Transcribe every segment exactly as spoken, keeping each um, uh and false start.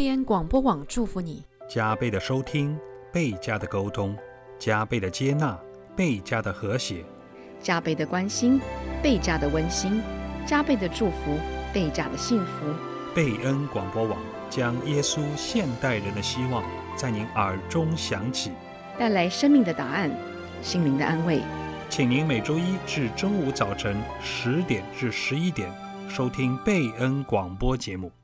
贝恩广播网祝福你， 加倍的收听，倍加的沟通，加倍的接纳，倍加的和谐， 加倍的关心，倍加的温馨，加倍的祝福，倍加的幸福。 贝恩广播网将耶稣现代人的希望在您耳中响起， 带来生命的答案，心灵的安慰。 请您每周一至周五早晨十点至十一点收听贝恩广播节目。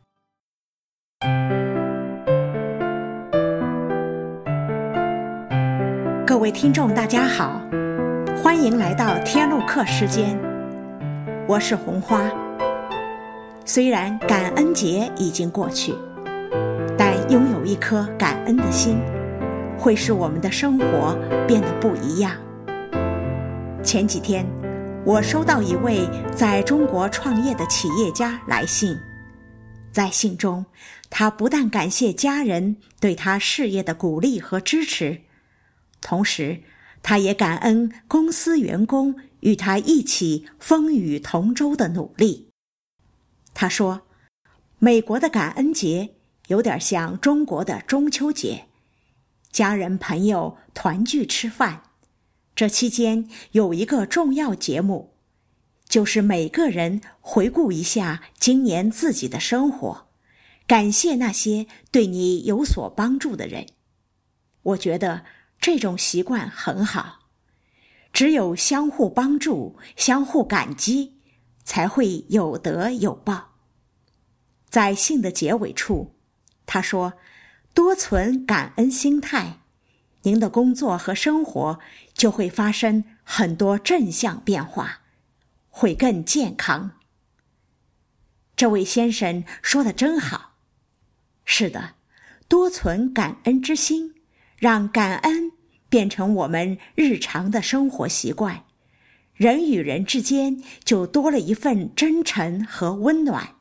各位听众大家好，欢迎来到天路客时间，我是红花。虽然感恩节已经过去，但拥有一颗感恩的心，会使我们的生活变得不一样。前几天，我收到一位在中国创业的企业家来信，在信中，他不但感谢家人对他事业的鼓励和支持，同时，他也感恩公司员工与他一起风雨同舟的努力。他说，美国的感恩节有点像中国的中秋节，家人朋友团聚吃饭。这期间有一个重要节目，就是每个人回顾一下今年自己的生活，感谢那些对你有所帮助的人。我觉得这种习惯很好，只有相互帮助，相互感激，才会有得有报。在信的结尾处，他说，多存感恩心态，您的工作和生活就会发生很多正向变化，会更健康。这位先生说得真好。是的，多存感恩之心，让感恩变成我们日常的生活习惯，人与人之间就多了一份真诚和温暖。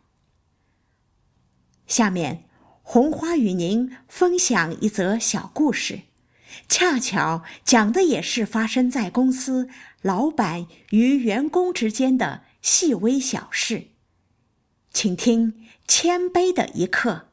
下面，红花与您分享一则小故事，恰巧讲的也是发生在公司老板与员工之间的细微小事。请听谦卑的一刻。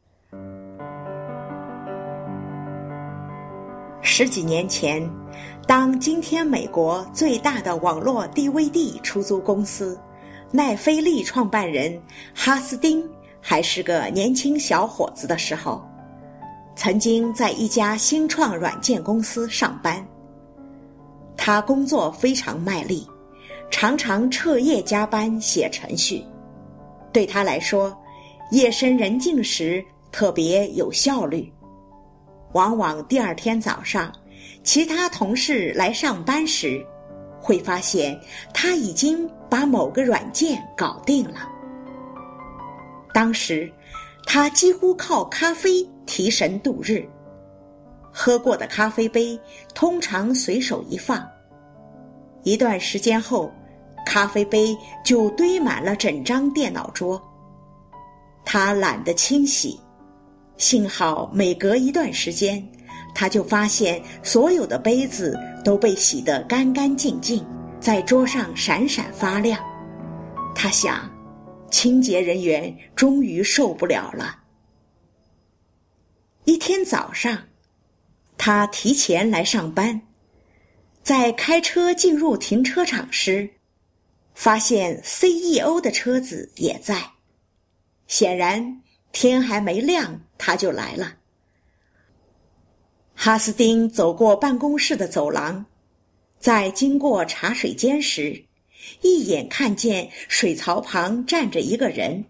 十几年前，当今天美国最大的网络 D V D 出租公司奈飞利创办人哈斯丁还是个年轻小伙子的时候，曾经在一家新创软件公司上班。他工作非常卖力，常常彻夜加班写程序。对他来说，夜深人静时特别有效率。往往第二天早上，其他同事来上班时，会发现他已经把某个软件搞定了。当时，他几乎靠咖啡提神度日，喝过的咖啡杯通常随手一放，一段时间后，咖啡杯就堆满了整张电脑桌。他懒得清洗，幸好每隔一段时间，他就发现所有的杯子都被洗得干干净净，在桌上闪闪发亮。他想，清洁人员终于受不了了。一天早上，他提前来上班，在开车进入停车场时，发现 C E O 的车子也在。显然，天还没亮，他就来了。哈斯丁走过办公室的走廊，在经过茶水间时，一眼看见水槽旁站着一个人。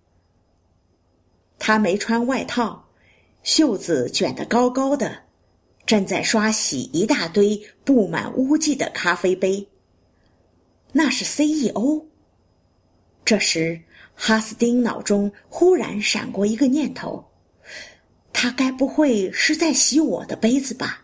他没穿外套，袖子卷得高高的，正在刷洗一大堆布满污迹的咖啡杯。那是 C E O。 这时，哈斯丁脑中忽然闪过一个念头，他该不会是在洗我的杯子吧？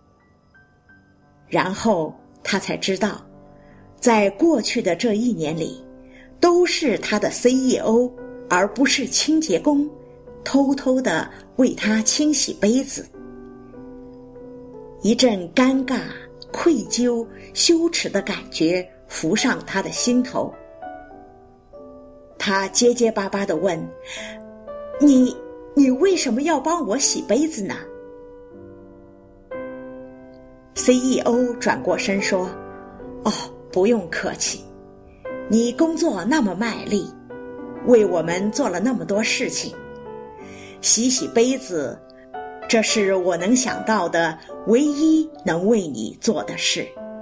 然后他才知道，在过去的这一年里，都是他的 C E O 而不是清洁工偷偷地为他清洗杯子。一阵尴尬、愧疚、羞耻的感觉浮上他的心头。他结结巴巴地问：你你为什么要帮我洗杯子呢？ C E O 转过身说，哦，不用客气，你工作那么卖力，为我们做了那么多事情，洗洗杯子，这是我能想到的唯一能为你做的事。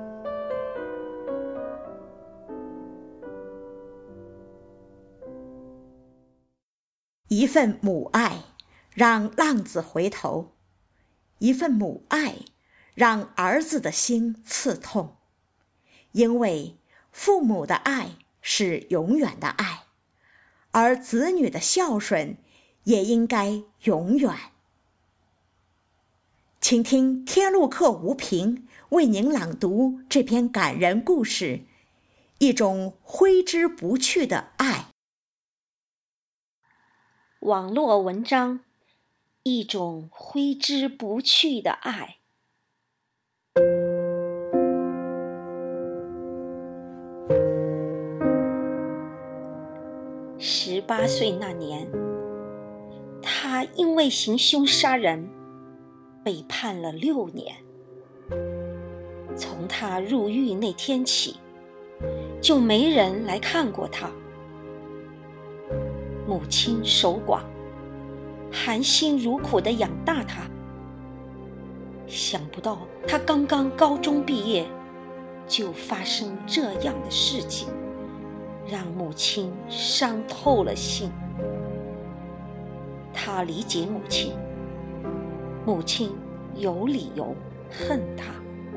一份母爱让浪子回头，一份母爱让儿子的心刺痛，因为父母的爱是永远的爱，而子女的孝顺也应该永远。请听天路客吴平为您朗读这篇感人故事，一种挥之不去的爱。 网络文章，一种挥之不去的爱。十八岁那年，他因为行凶杀人被判了六年。从他入狱那天起，就没人来看过他。母亲守寡，含辛茹苦地养大他。想不到他刚刚高中毕业，就发生这样的事情，让母亲伤透了心。他理解母亲，母亲有理由恨他。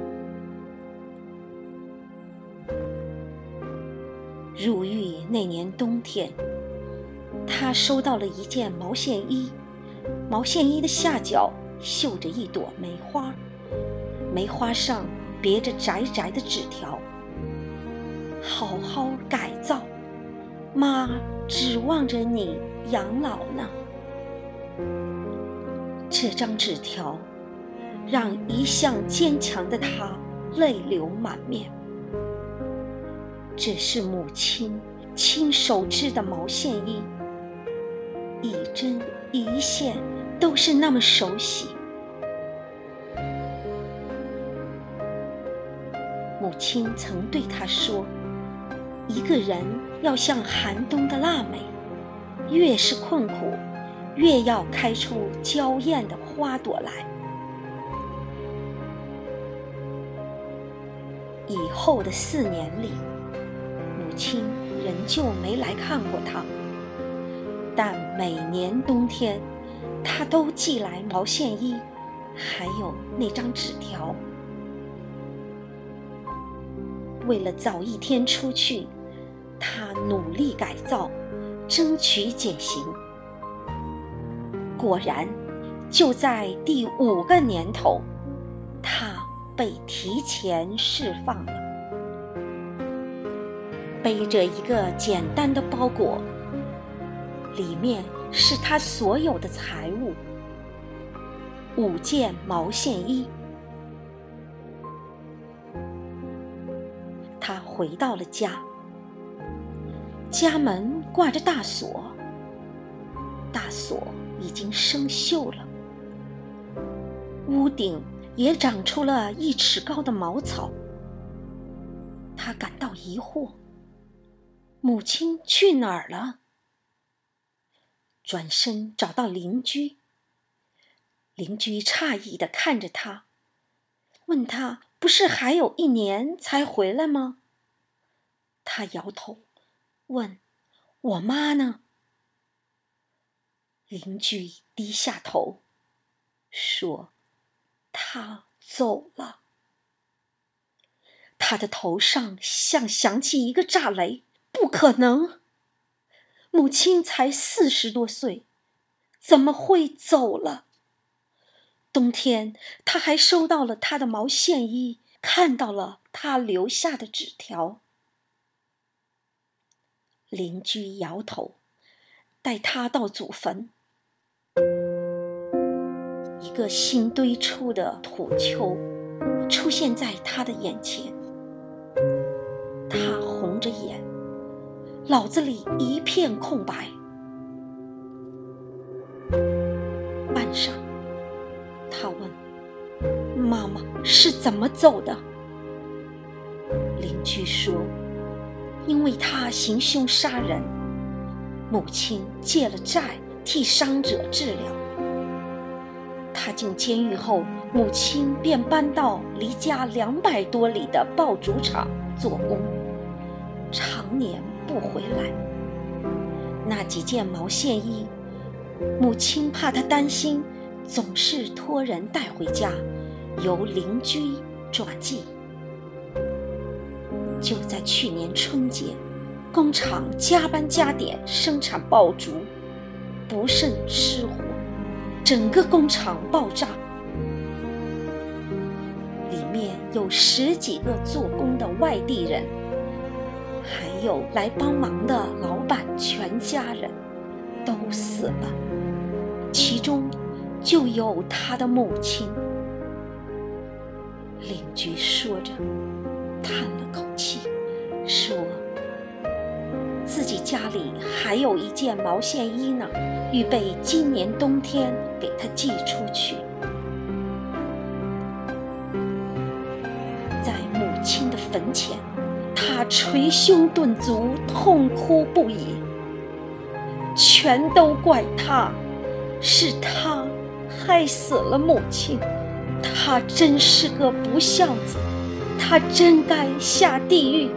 入狱那年冬天，他收到了一件毛线衣，毛线衣的下角绣着一朵梅花，梅花上别着窄窄的纸条：好好改造，妈指望着你养老呢。这张纸条让一向坚强的他泪流满面。这是母亲亲手织的毛线衣，一针一线都是那么熟悉。母亲曾对他说，一个人要像寒冬的腊梅，越是困苦，越要开出娇艳的花朵来。以后的四年里，母亲仍旧没来看过他，但每年冬天，他都寄来毛线衣，还有那张纸条。为了早一天出去，他努力改造，争取减刑。果然，就在第五个年头，他被提前释放了。背着一个简单的包裹，里面是他所有的财物，五件毛线衣。他回到了家，家门挂着大锁，大锁已经生锈了，屋顶也长出了一尺高的茅草。他感到疑惑，母亲去哪儿了？转身找到邻居，邻居诧异地看着他，问他不是还有一年才回来吗？他摇头，问我妈呢？邻居低下头，说她走了。他的头上像响起一个炸雷，不可能！母亲才四十多岁，怎么会走了？冬天他还收到了他的毛线衣，看到了他留下的纸条。邻居摇头，带他到祖坟。一个新堆出的土丘出现在他的眼前，他红着眼，脑子里一片空白。 站上。他问：妈妈是怎么走的？邻居说：因为他行凶杀人，母亲借了债替伤者治疗。他进监狱后，母亲便搬到离家两百多里的爆竹厂做工，常年不回来。那几件毛线衣，母亲怕他担心，总是托人带回家，由邻居转寄。就在去年春节，工厂加班加点生产爆竹，不慎失火，整个工厂爆炸，里面有十几个做工的外地人，还有来帮忙的老板全家人都死了，其中就有他的母亲。邻居说着叹了口气，说自己家里还有一件毛线衣呢，预备今年冬天给他寄出去。在母亲的坟前，他捶胸顿足，痛哭不已，全都怪他，是他害死了母亲，他真是个不孝子，他真该下地狱。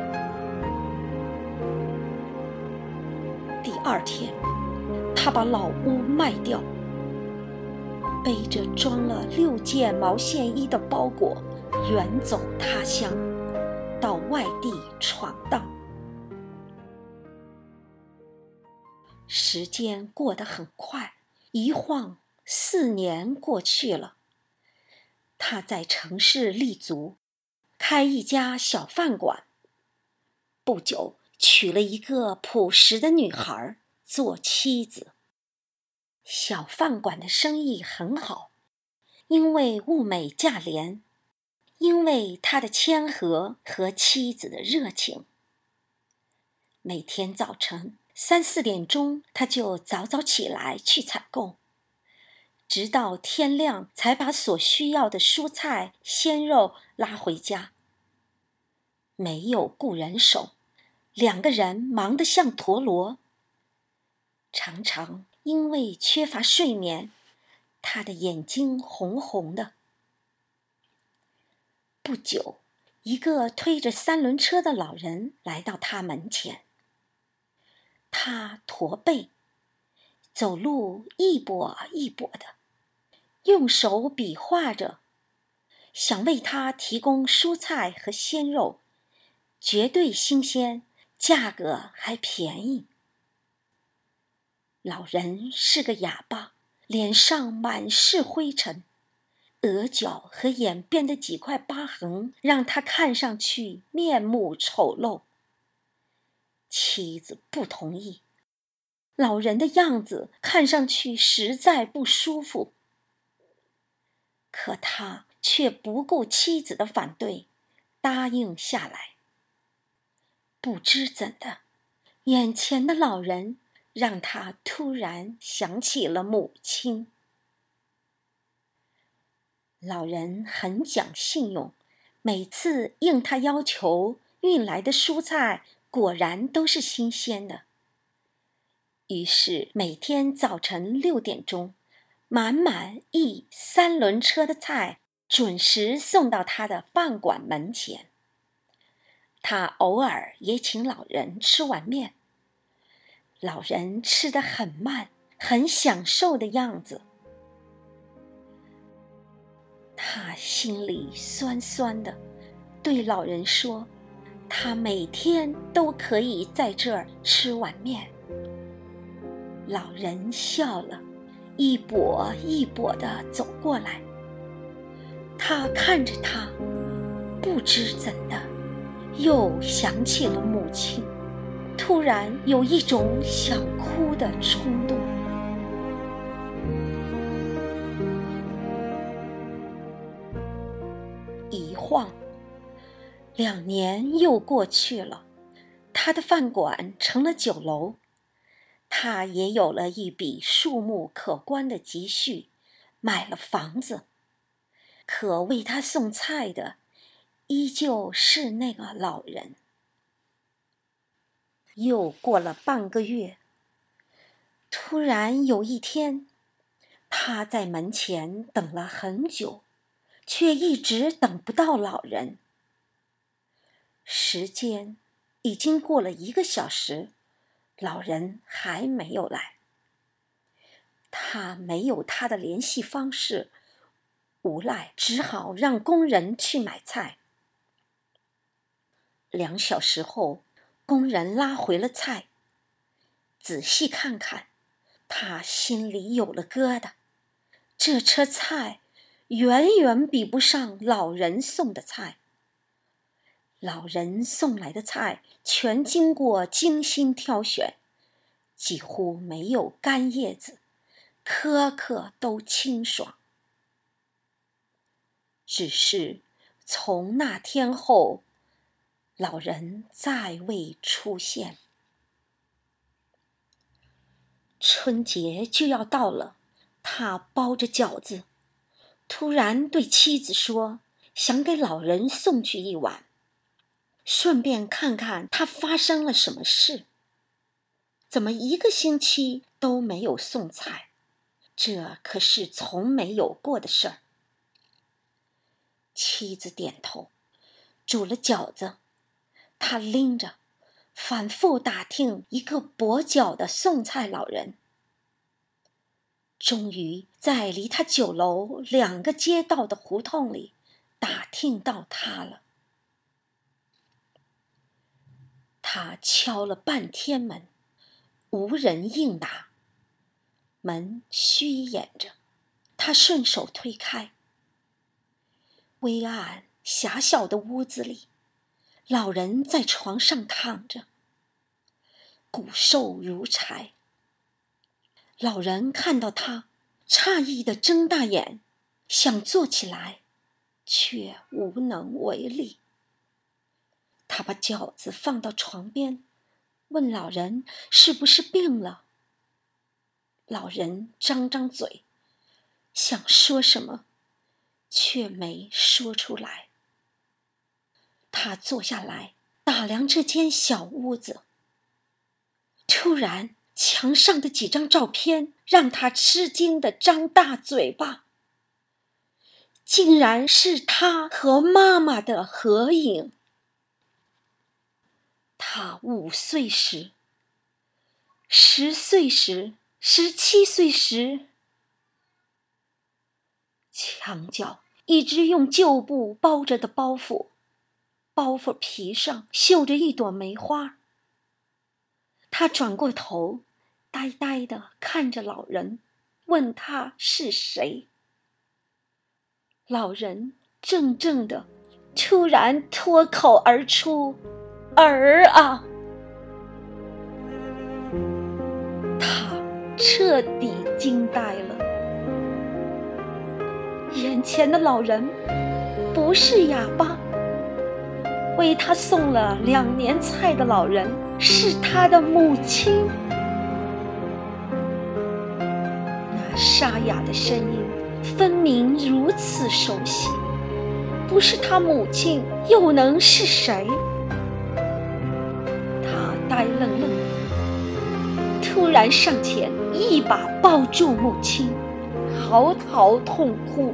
第二天，他把老屋卖掉，背着装了六件毛线衣的包裹，远走他乡，到外地闯荡。时间过得很快，一晃四年过去了。他在城市立足，开一家小饭馆，不久娶了一个朴实的女孩做妻子。小饭馆的生意很好，因为物美价廉，因为他的谦和和妻子的热情。每天早晨三四点钟，他就早早起来去采购，直到天亮才把所需要的蔬菜鲜肉拉回家。没有雇人手，两个人忙得像陀螺。常常因为缺乏睡眠，他的眼睛红红的。不久，一个推着三轮车的老人来到他门前。他驼背，走路一跛一跛的，用手比划着，想为他提供蔬菜和鲜肉，绝对新鲜，价格还便宜。老人是个哑巴，脸上满是灰尘，额角和眼边的几块疤痕让他看上去面目丑陋。妻子不同意，老人的样子看上去实在不舒服，可他却不顾妻子的反对，答应下来。不知怎的，眼前的老人让他突然想起了母亲。老人很讲信用，每次应他要求运来的蔬菜果然都是新鲜的。于是每天早晨六点钟，满满一三轮车的菜准时送到他的饭馆门前。他偶尔也请老人吃碗面，老人吃得很慢，很享受的样子。他心里酸酸的，对老人说，他每天都可以在这儿吃碗面。老人笑了，一跛一跛地走过来。他看着他，不知怎的，又想起了母亲，突然有一种想哭的冲动。一晃，两年又过去了，他的饭馆成了酒楼。 他也有了一笔数目可观的积蓄，买了房子，可为他送菜的依旧是那个老人。又过了半个月，突然有一天，他在门前等了很久，却一直等不到老人。时间已经过了一个小时，老人还没有来。他没有他的联系方式，无奈只好让工人去买菜。两小时后，工人拉回了菜，仔细看看，他心里有了疙瘩。这车菜远远比不上老人送的菜。老人送来的菜全经过精心挑选，几乎没有干叶子，颗颗都清爽。只是从那天后，老人再未出现。春节就要到了，他包着饺子，突然对妻子说，想给老人送去一碗，顺便看看他发生了什么事。怎么一个星期都没有送菜？这可是从没有过的事儿。妻子点头，煮了饺子，他拎着，反复打听一个跛脚的送菜老人。终于在离他酒楼两个街道的胡同里打听到他了。他敲了半天门，无人应答，门虚掩着，他顺手推开。微暗狭小的屋子里，老人在床上躺着，骨瘦如柴。老人看到他，诧异地睁大眼，想坐起来，却无能为力。他把饺子放到床边，问老人是不是病了。老人张张嘴，想说什么，却没说出来。他坐下来打量这间小屋子，突然墙上的几张照片让他吃惊地张大嘴巴，竟然是他和妈妈的合影。他五岁时、十岁时、十七岁时，墙角一只用旧布包着的包袱，包袱皮上绣着一朵梅花。他转过头，呆呆地看着老人，问他是谁。老人怔怔地，突然脱口而出：“儿啊！”他彻底惊呆了。眼前的老人不是哑巴，为他送了两年菜的老人是他的母亲。那沙哑的声音分明如此熟悉，不是他母亲又能是谁？他呆愣愣，突然上前一把抱住母亲，嚎啕痛哭。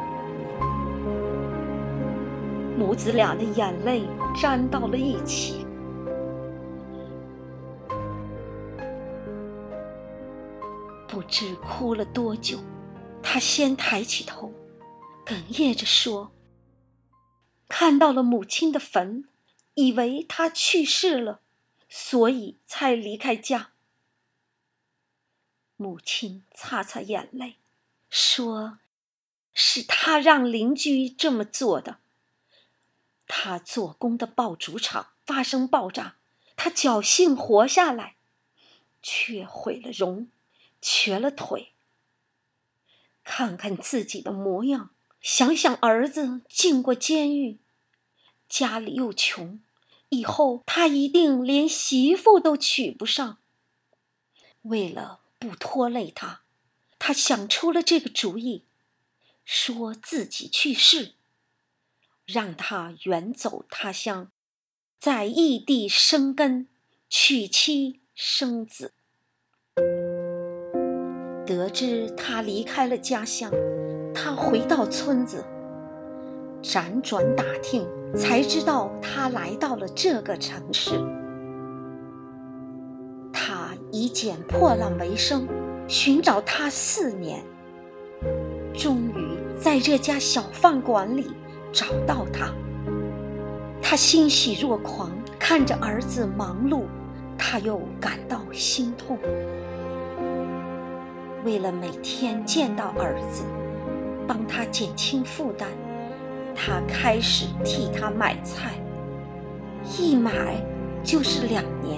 母子俩的眼泪沾到了一起。不知哭了多久，他先抬起头，哽咽着说：“看到了母亲的坟，以为她去世了，所以才离开家。”母亲擦擦眼泪，说：“是他让邻居这么做的。他做工的爆竹厂发生爆炸，他侥幸活下来，却毁了容，瘸了腿。看看自己的模样，想想儿子进过监狱，家里又穷，以后他一定连媳妇都娶不上。 为了不拖累他，他想出了这个主意，说自己去世，让他远走他乡，在异地生根，娶妻生子。得知他离开了家乡，他回到村子，辗转打听，才知道他来到了这个城市。他以捡破烂为生，寻找他四年，终于在这家小饭馆里找到他。他欣喜若狂，看着儿子忙碌，他又感到心痛。为了每天见到儿子，帮他减轻负担，他开始替他买菜，一买就是两年。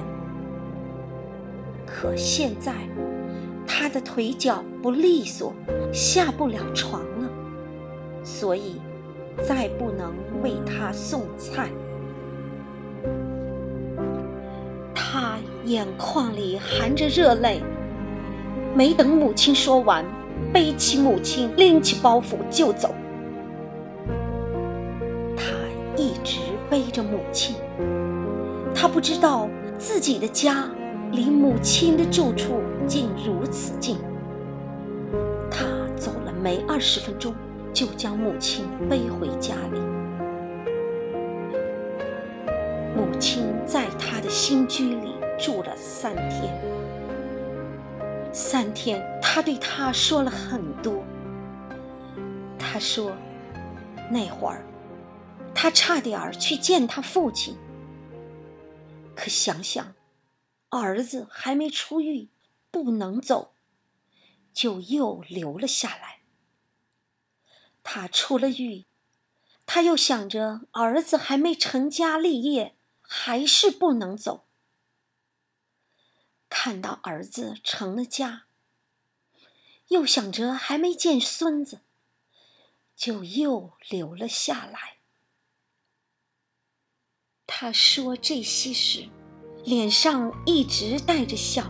可现在他的腿脚不利索，下不了床了，所以再不能为他送菜。他眼眶里含着热泪，没等母亲说完，背起母亲，拎起包袱就走。他一直背着母亲，他不知道自己的家离母亲的住处竟如此近。他走了没二十分钟，就将母亲背回家里。母亲在他的新居里住了三天。三天，他对他说了很多。他说，那会儿，他差点去见他父亲，可想想，儿子还没出狱，不能走，就又留了下来。他出了狱，他又想着儿子还没成家立业，还是不能走。看到儿子成了家，又想着还没见孙子，就又留了下来。他说这些时，脸上一直带着笑。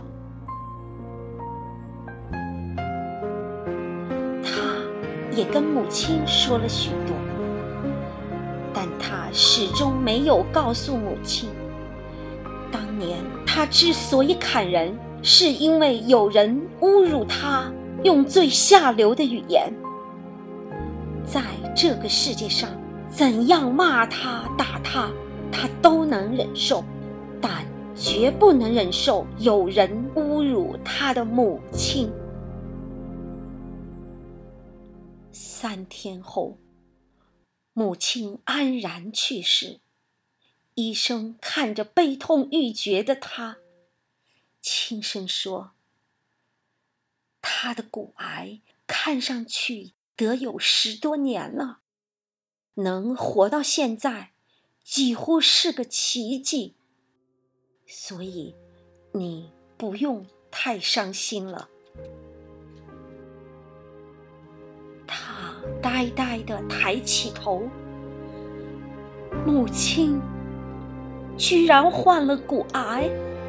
他也跟母亲说了许多，但他始终没有告诉母亲，当年他之所以砍人，是因为有人侮辱他，用最下流的语言。在这个世界上，怎样骂他打他，他都能忍受，但绝不能忍受有人侮辱他的母亲。三天后，母亲安然去世。医生看着悲痛欲绝的他，轻声说，他的骨癌看上去得有十多年了，能活到现在几乎是个奇迹，所以你不用太伤心了。他呆呆地抬起头，母亲居然患了骨癌。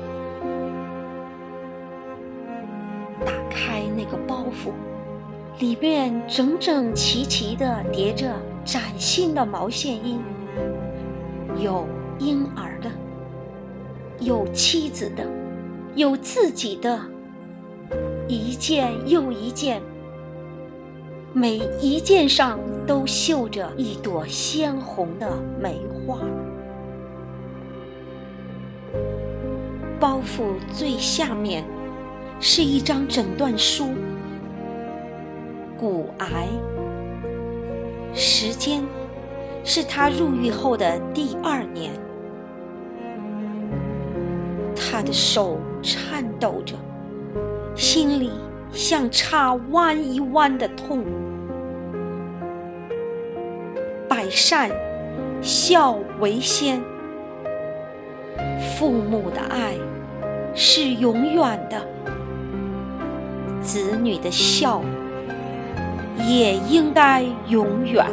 打开那个包袱，里面整整齐齐地叠着崭新的毛线衣，有婴儿的，有妻子的，有自己的，一件又一件，每一件上都绣着一朵鲜红的梅花。包袱最下面是一张诊断书，骨癌，时间是他入狱后的第二年。他的手颤抖着，心里像插弯一弯的痛。百善孝为先，父母的爱是永远的，子女的孝也应该永远。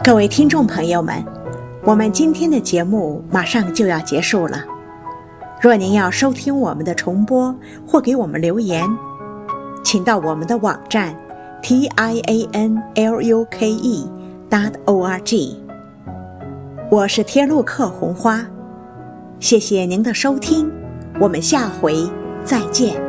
各位听众朋友们，我们今天的节目马上就要结束了。若您要收听我们的重播或给我们留言，请到我们的网站 t i a n l u k e dot o r g。 我是天路客红花，谢谢您的收听，我们下回再见。